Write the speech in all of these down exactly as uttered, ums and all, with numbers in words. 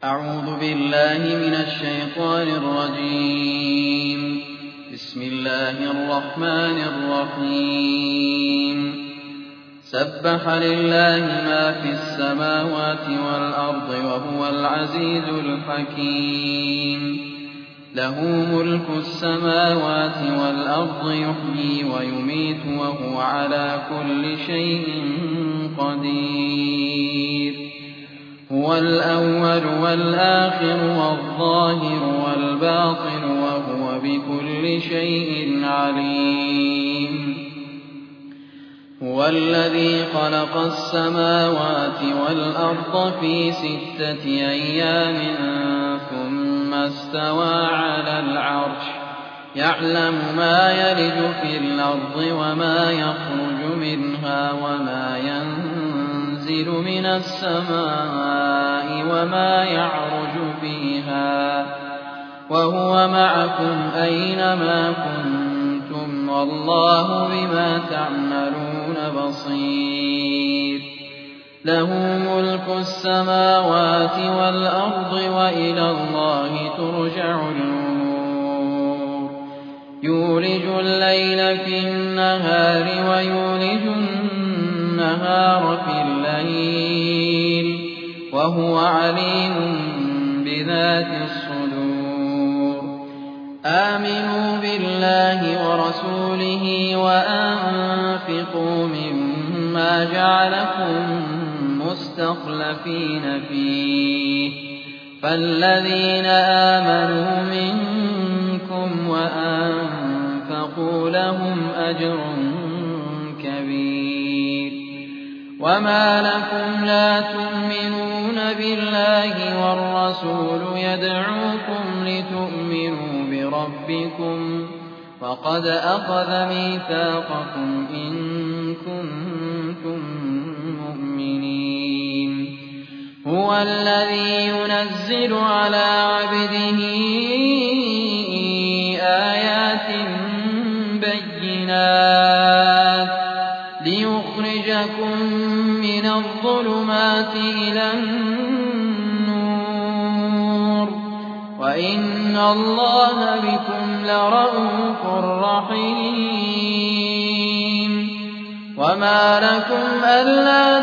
أعوذ بالله من الشيطان الرجيم. بسم الله الرحمن الرحيم. سبح لله ما في السماوات والأرض وهو العزيز الحكيم. له ملك السماوات والأرض يحيي ويميت وهو على كل شيء قدير. هو الأول والآخر والظاهر والباطن وهو بكل شيء عليم. هو الذي خلق السماوات والأرض في ستة أيام ثم استوى على العرش يعلم ما يلج في الأرض وما يخرج منها وما ينزل من السماء وما يعرج فيها وهو معكم أينما كنتم والله بما تعملون بصير. له ملك السماوات والأرض وإلى الله ترجع الأمور. يولج الليل في النهار ويولج النهار في الليل وهو عليم بذات الصدور. آمنوا بالله ورسوله وأنفقوا مما جعلكم مستخلفين فيه فالذين آمنوا منكم وأنفقوا لهم أجر كبير. وما لكم لا تؤمنون بالله والرسول يدعوكم لتؤمنوا بربكم وقد أخذ ميثاقكم إن كنتم مؤمنين. هو الذي ينزل على عبده آيات بينات ليخرجكم من الظلمات إلى النور وإن الله بكم لرءوف رحيم. وما لكم ألا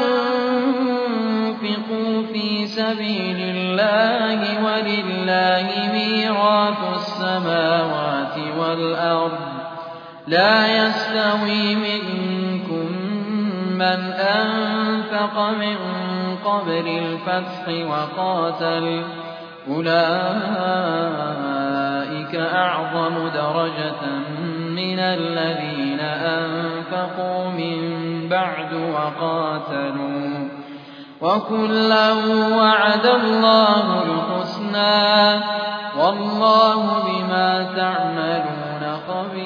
تنفقوا في سبيل الله ولله ميراث السماوات والأرض لا يستوي منكم من أنفق من قبل الفتح وقاتل أولئك أعظم درجة من الذين أنفقوا من بعد وقاتلوا وكلا وعد الله الحسنى والله بما تعملون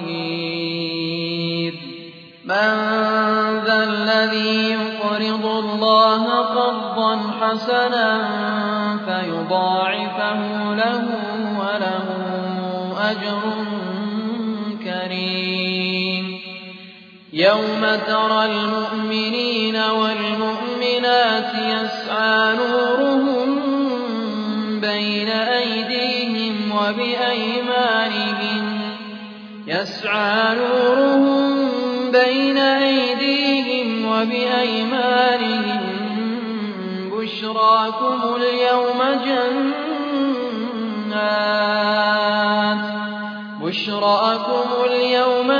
خبير. من ذا الذي يقرض الله قرضا حسنا فيضاعفه له وله أجر كريم. يوم ترى المؤمنين والمؤمنات يسعى نورهم بين أيديهم وبأيمانهم يسعى نورهم بين أيديهم وبأيمانهم بشراكم اليوم جنات بشراكم اليوم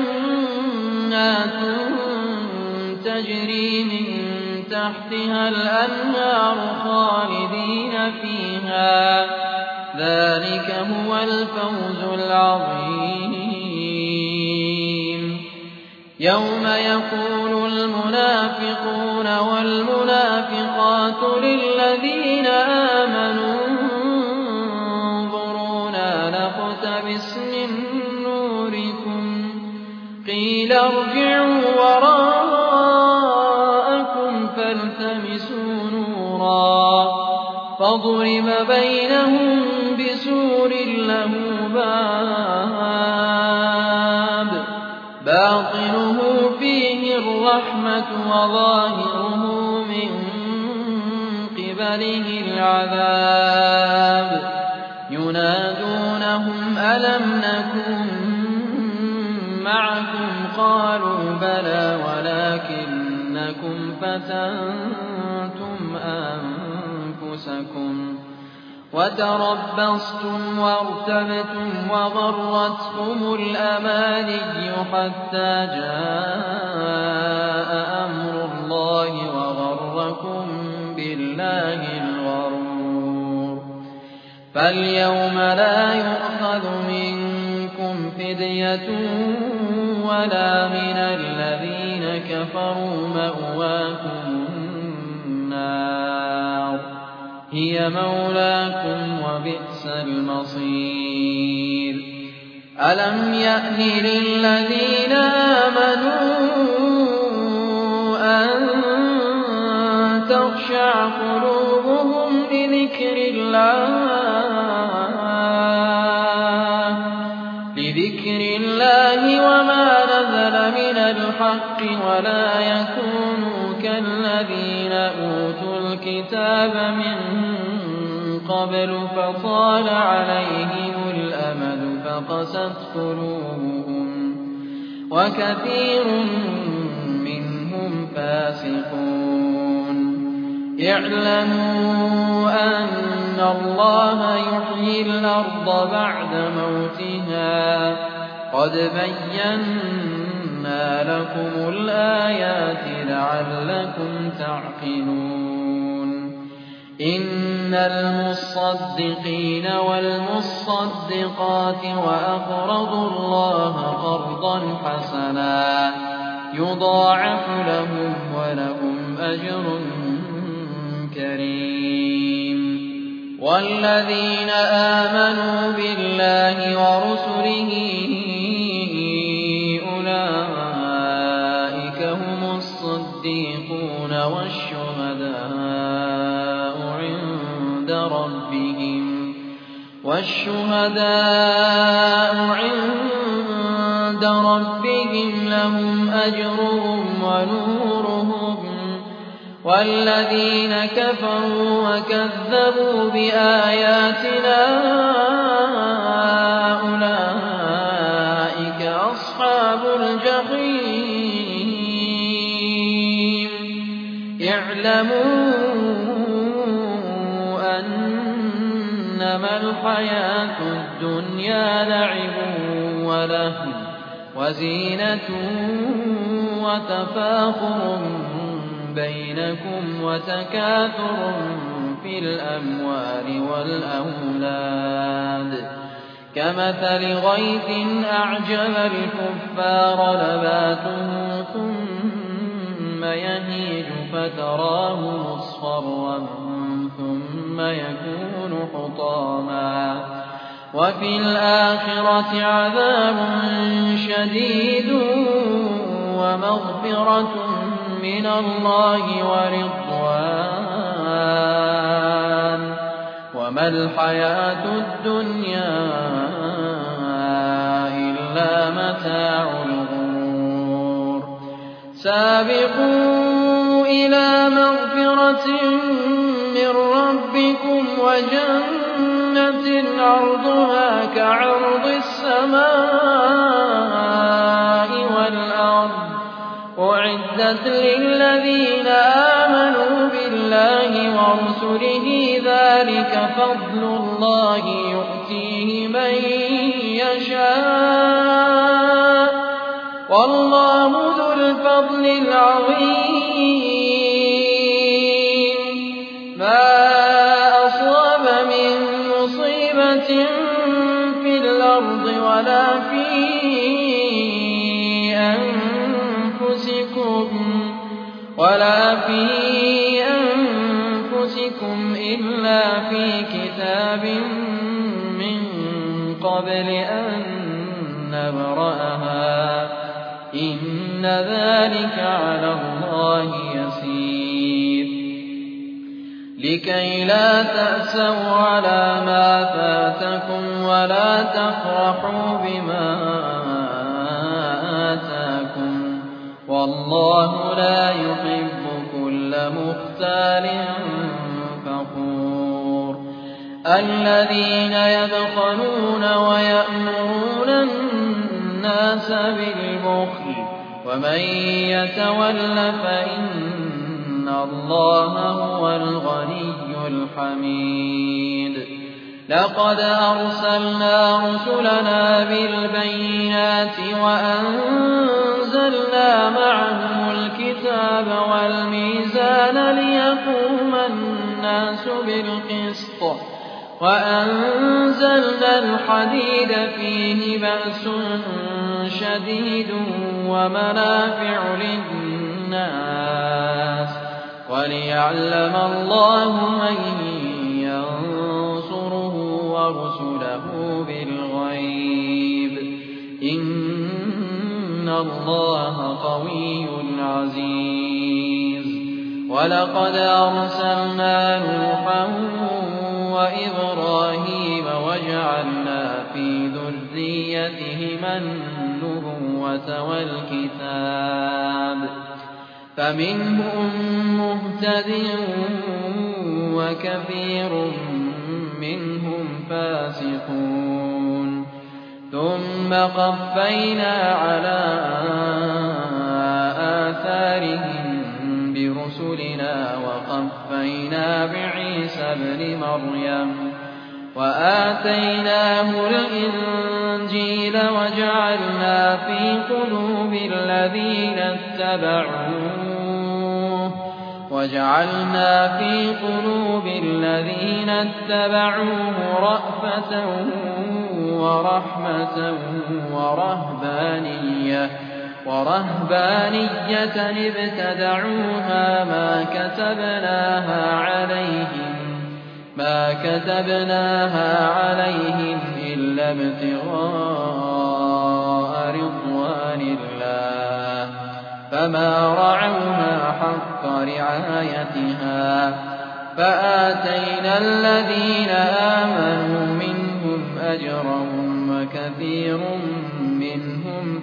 جنات تجري من تحتها الأنهار خالدين فيها ذلك هو الفوز العظيم. يوم يقول المنافقون والمنافقات للذين آمنوا انظرونا نقتبس من نوركم قيل ارجعوا وراءكم فالتمسوا نورا فضرب بينهم بسور له باب باطنه فيه الرحمة وظاهره من قبله العذاب ينادونهم ألم نكن معكم قالوا بلى ولكنكم فتنتم أنفسكم وتربصتم وارتبتم وغرتكم الأماني حتى جاء أمر الله وغركم بالله الغرور فاليوم لا يؤخذ منكم فدية ولا من الذين كفروا مأواكم النار هي مولاكم وبئس المصير ألم يأن للذين آمنوا أن تخشع قلوبهم لذكر الله لذكر الله وما نزل من الحق ولا يكونوا كالذين أوتوا الكتاب من قبل فطال عليهم الأمد فقست قلوبهم وكثير منهم فاسقون اعلموا أن الله يحيي الأرض بعد موتها قد بينا لكم الآيات لعلكم تعقلون إن المصدقين والمصدقات وأقرضوا الله قرضا حسنا يضاعف لهم ولهم أجر كريم والذين آمنوا بالله ورسله أولئك هم الصديقون والشهداء عند ربهم والشهداء عند ربهم لهم أجرهم ونورهم والذين كفروا وكذبوا بآياتنا أولئك أصحاب الجحيم اعلموا أنما الحياة الدنيا لعب ولهو وزينة وتفاخر بينكم وتكاثر في الأموال والأولاد كمثل غيث أعجب الكفار نباته ثم يهيج فتراه مصفرا ثم يكون حطاما وفي الآخرة عذاب شديد ومغفرة من الله ورضوان وما الحياة الدنيا إلا متاع الغرور سابقوا إلى مغفرة من ربكم وجنة عرضها كعرض السماء والأرض أعدت للذين آمنوا بالله ورسله ذلك فضل الله يؤتيه من يشاء والله ذو الفضل العظيم ما أصاب من مصيبة في الأرض ولا في أنفسكم ولا في أنفسكم إلا في كتاب من قبل أن نبرأها إن ذلك على الله يسير لكي لا تأسوا على ما فاتكم ولا تفرحوا بما آتاكم والله لا يحب كل مختال غفور الذين يبخلون ويأمرون الناس بالبخل ومن يتول فإن الله هو الغني الحميد لقد أرسلنا رسلنا بالبينات وأنزلنا معهم الكتاب والميزان ليقوم الناس بالقسط وأنزلنا الحديد فيه بأس شديد ومنافع للناس وليعلم الله من ينصره ورسله بالغيب إن الله قوي عزيز ولقد أرسلنا نوحا وإبراهيم وجعلنا في ذريتهما النبوة والكتاب فمنهم مهتد وكثير منهم فاسقون ثم قفينا على آثارهم برسلنا وقفينا بعيسى ابن مريم وآتيناه الإنجيل وجعلنا في قلوب الذين اتبعوه وجعلنا في قلوب الذين اتبعوه رأفة ورحمة ورهبانية ورهبانية ابتدعوها ما كتبناها عليهم ما كتبناها عليهم إلا ابتغاء رضوان الله فما رعوها حق رعايتها فآتينا الذين آمنوا منهم أجرهم وكثير منهم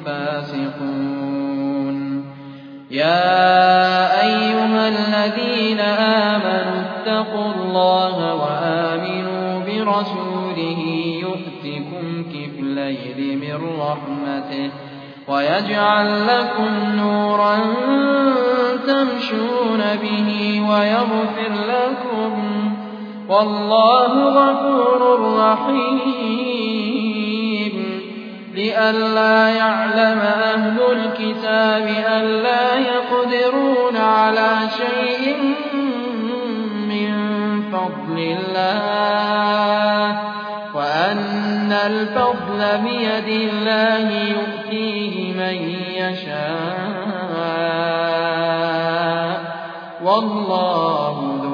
فاسقون يا أيها الذين آمنوا اتقوا الله وآمنوا برسوله يؤتكم كفلين من رحمته ويجعل لكم نورا تمشون به ويغفر لكم والله غفور رحيم لئلا يعلم أهل الكتاب ألا يقدرون على شيء من فضل الله وأن الفضل بيد الله يؤتيه من يشاء والله ذو